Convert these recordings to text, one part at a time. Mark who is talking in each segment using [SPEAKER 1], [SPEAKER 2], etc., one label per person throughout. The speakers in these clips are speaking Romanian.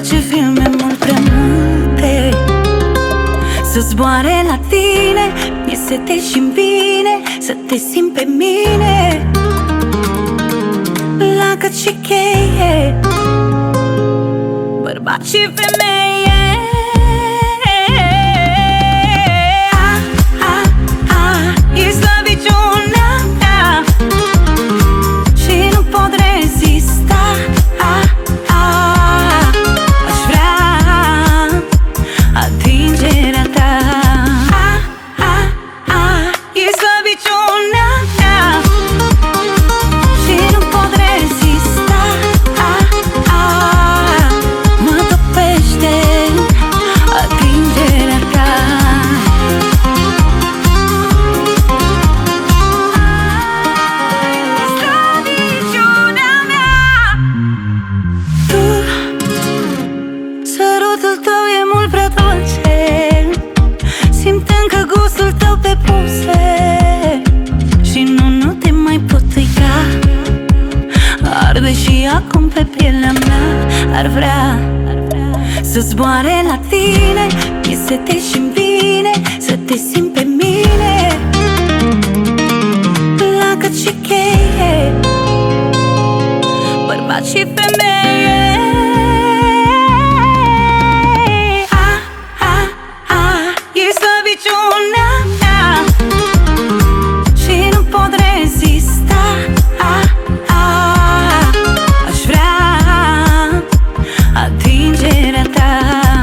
[SPEAKER 1] face filme mult prea multe, să zboare la tine, mie să te și-mi vine, să te simt pe mine, la cât și cheie, bărbat și femeie. E slăbiciunea mea și nu pot rezista. Aș vrea atingerea ta. E slăbiciunea mea și nu pot rezista. Mă topește atingerea ta. Slăbiciunea mea. Tu, sărutul tău e mult prea dulce, simt încă gustul tău pe buze și nu te mai pot uita. Arde și acum pe pielea mea. Ar vrea să zboare la tine, mie să te și-mi vine, să te simt pe mine, la cât și cheie, bărbat și femeie. E slăbiciunea mea și nu pot rezista. Aș vrea atingerea ta.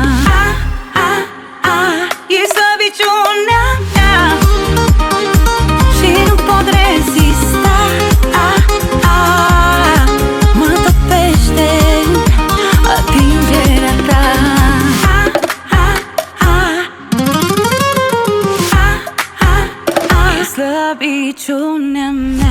[SPEAKER 1] E slăbiciunea mea și nu pot rezista. Mă topește atingerea ta. E slăbiciunea mea.